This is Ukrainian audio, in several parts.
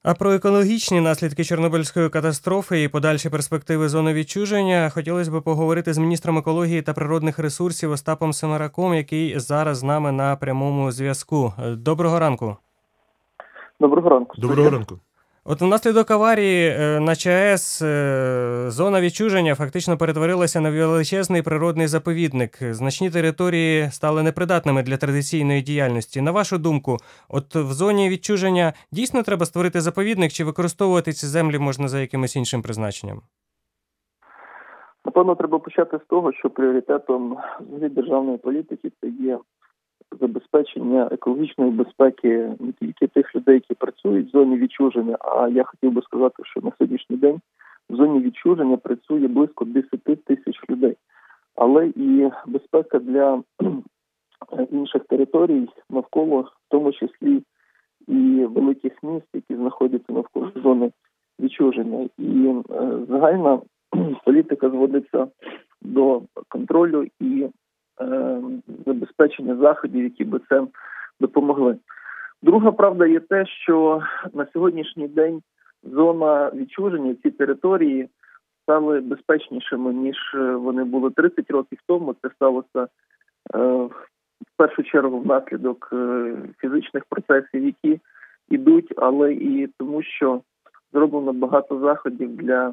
А про екологічні наслідки Чорнобильської катастрофи і подальші перспективи зони відчуження хотілося б поговорити з міністром екології та природних ресурсів Остапом Семераком, який зараз з нами на прямому зв'язку. Доброго ранку. Доброго ранку. Доброго ранку. От внаслідок аварії на ЧАЕС зона відчуження фактично перетворилася на величезний природний заповідник. Значні території стали непридатними для традиційної діяльності. На вашу думку, от в зоні відчуження дійсно треба створити заповідник, чи використовувати ці землі можна за якимось іншим призначенням? Напевно, треба почати з того, що пріоритетом державної політики це є забезпечення екологічної безпеки не тільки тих людей, які працюють в зоні відчуження, а я хотів би сказати, що на сьогоднішній день в зоні відчуження працює близько 10 тисяч людей. Але і безпека для інших територій навколо, в тому числі і великих міст, які знаходяться навколо зони відчуження. І загальна політика зводиться до контролю і забезпечення заходів, які би це допомогли. Друга правда є те, що на сьогоднішній день зона відчуження, ці території стали безпечнішими, ніж вони були 30 років тому. Це сталося в першу чергу внаслідок фізичних процесів, які йдуть, але і тому, що зроблено багато заходів для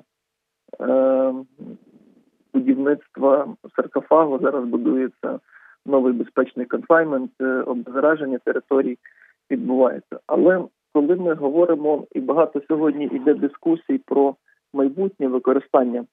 будівництва саркофагу. Зараз будується новий безпечний конфайнмент, обеззараження територій відбувається. Але коли ми говоримо, і багато сьогодні йде дискусій про майбутнє використання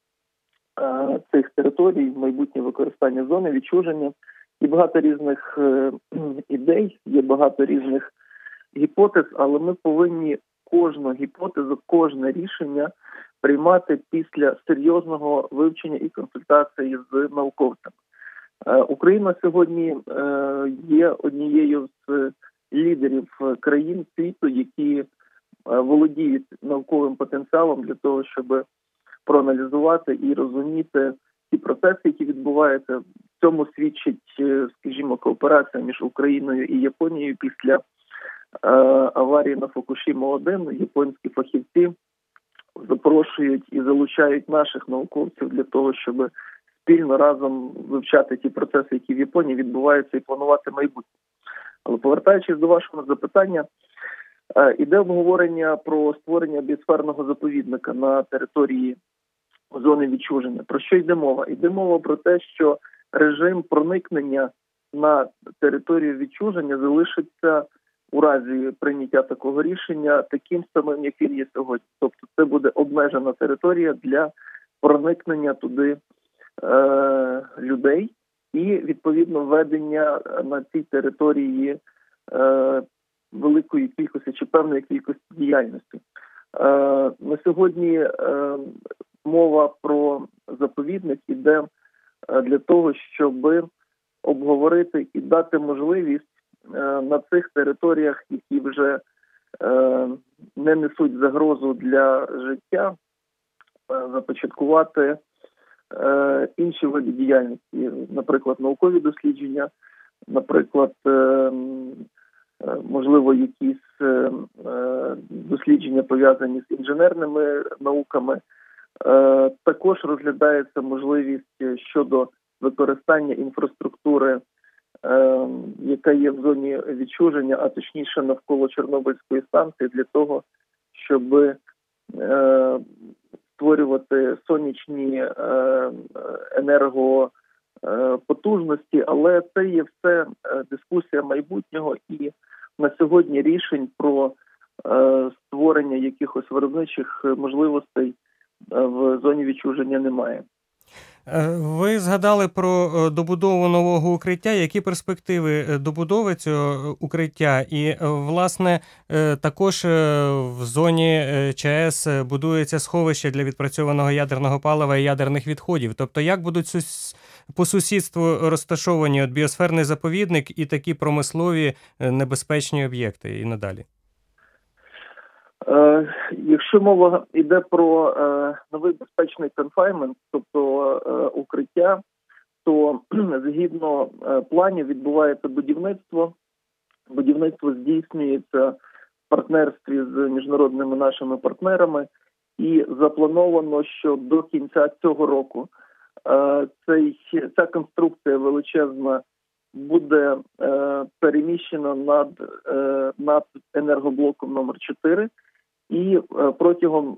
цих територій, майбутнє використання зони відчуження, і багато різних ідей, є багато різних гіпотез, але ми повинні кожну гіпотезу, кожне рішення приймати після серйозного вивчення і консультації з науковцями. Україна сьогодні є однією з лідерів країн світу, які володіють науковим потенціалом для того, щоб проаналізувати і розуміти ті процеси, які відбуваються. В цьому свідчить, скажімо, кооперація між Україною і Японією після аварії на Фукушіма-1. Японські фахівці запрошують і залучають наших науковців для того, щоб спільно разом вивчати ті процеси, які в Японії відбуваються, і планувати майбутнє. Але повертаючись до вашого запитання, іде обговорення про створення біосферного заповідника на території зони відчуження. Про що йде мова? Йде мова про те, що режим проникнення на територію відчуження залишиться у разі прийняття такого рішення таким самим, як він є сьогодні. Тобто це буде обмежена територія для проникнення туди людей і, відповідно, введення на цій території великої кількості чи певної кількості діяльності. На сьогодні мова про заповідник іде для того, щоб обговорити і дати можливість на цих територіях, які вже не несуть загрозу для життя, започаткувати інші види діяльності, наприклад, наукові дослідження, наприклад, можливо, якісь дослідження пов'язані з інженерними науками. Також розглядається можливість щодо використання інфраструктури, яка є в зоні відчуження, а точніше навколо Чорнобильської станції, для того, щоб створювати сонячні енергопотужності, але це є все дискусія майбутнього, і на сьогодні рішень про створення якихось виробничих можливостей в зоні відчуження немає. Ви згадали про добудову нового укриття. Які перспективи добудови цього укриття? І, власне, також в зоні ЧАЕС будується сховище для відпрацьованого ядерного палива і ядерних відходів. Тобто, як будуть по сусідству розташовані біосферний заповідник і такі промислові небезпечні об'єкти і надалі? Якщо мова йде про новий безпечний конфайнмент, тобто укриття, то згідно планів відбувається будівництво. Будівництво здійснюється партнерстві з міжнародними нашими партнерами. І заплановано, що до кінця цього року ця конструкція величезна буде переміщена над енергоблоком номер 4, і протягом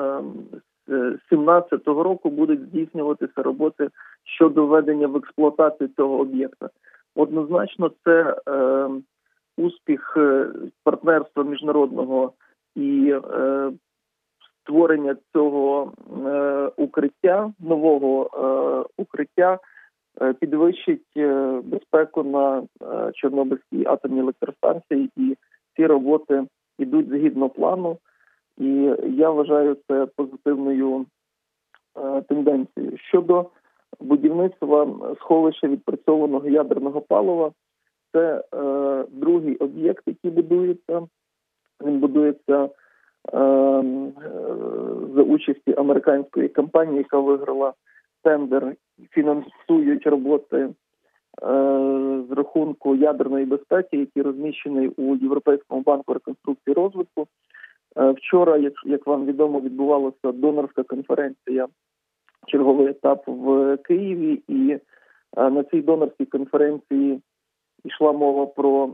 2017 року будуть здійснюватися роботи щодо введення в експлуатацію цього об'єкта. Однозначно, це успіх партнерства міжнародного і створення цього укриття, нового укриття, підвищить безпеку на Чорнобильській атомній електростанції, і ці роботи йдуть згідно плану. І я вважаю це позитивною тенденцією. Щодо будівництва сховища відпрацьованого ядерного палива, це другий об'єкт, який будується. Він будується за участі американської компанії, яка виграла тендер, фінансують роботи з рахунку ядерної безпеки, який розміщений у Європейському банку реконструкції і розвитку. Вчора, як вам відомо, відбувалася донорська конференція, черговий етап в Києві, і на цій донорській конференції йшла мова про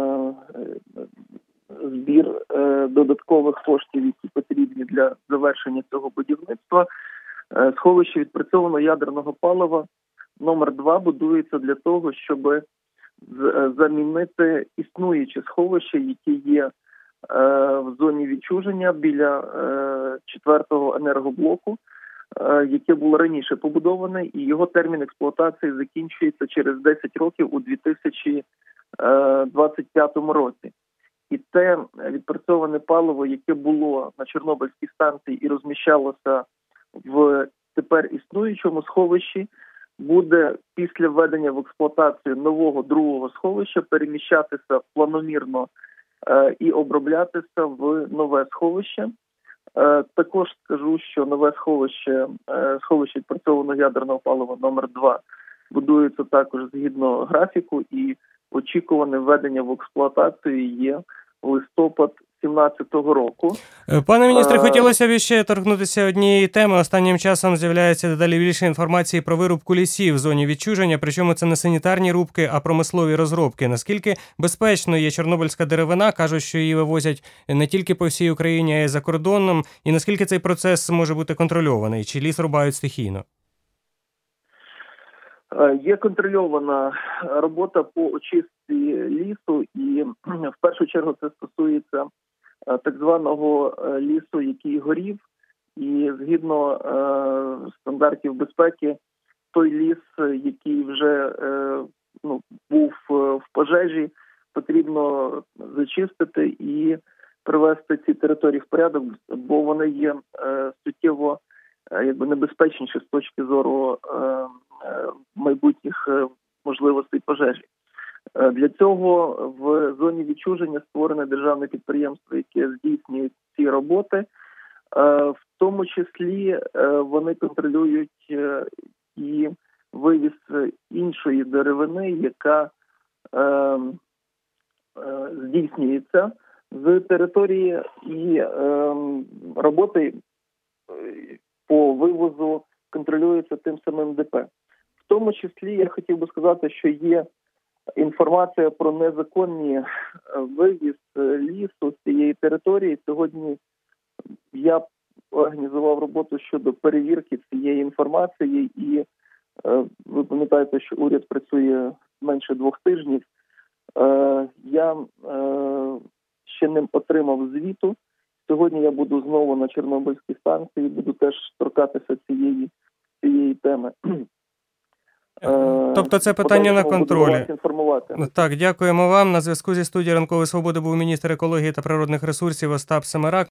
збір додаткових коштів, які потрібні для завершення цього будівництва. Сховище відпрацьованого ядерного палива номер 2 будується для того, щоб замінити існуюче сховище, яке є в зоні відчуження біля 4-го енергоблоку, яке було раніше побудоване, і його термін експлуатації закінчується через 10 років у 2025 році. І те відпрацьоване паливо, яке було на Чорнобильській станції і розміщалося в тепер існуючому сховищі, буде після введення в експлуатацію нового другого сховища переміщатися планомірно і оброблятися в нове сховище. Також скажу, що нове сховище відпрацьованого ядерного палива номер 2 будується також згідно графіку, і очікуване введення в експлуатацію є листопад 2017 року. Пане міністре, хотілося б ще торкнутися однієї теми. Останнім часом з'являється дедалі більше інформації про вирубку лісів в зоні відчуження, причому це не санітарні рубки, а промислові розробки. Наскільки безпечною є чорнобильська деревина? Кажуть, що її вивозять не тільки по всій Україні, а й за кордоном. І наскільки цей процес може бути контрольований? Чи ліс рубають стихійно? Є контрольована робота по очистці лісу, і в першу чергу це стосується так званого лісу, який горів, і згідно стандартів безпеки, той ліс, який вже був в пожежі, потрібно зачистити і привести ці території в порядок, бо вони є суттєво небезпечніші з точки зору майбутніх можливостей пожежі. Для цього в зоні відчуження створене державне підприємство, яке здійснює ці роботи. В тому числі вони контролюють і вивіз іншої деревини, яка здійснюється з території, і роботи по вивозу контролюються тим самим ДП. В тому числі я хотів би сказати, що є інформація про незаконний вивіз лісу з цієї території. Сьогодні я організував роботу щодо перевірки цієї інформації, і ви пам'ятаєте, що уряд працює менше 2 тижнів. Я ще не отримав звіту. Сьогодні я буду знову на Чорнобильській станції, буду теж торкатися цієї теми. Тобто це питання на контролі. Так, дякуємо вам. На зв'язку зі студією «Ранкової свободи» був міністр екології та природних ресурсів Остап Семерак.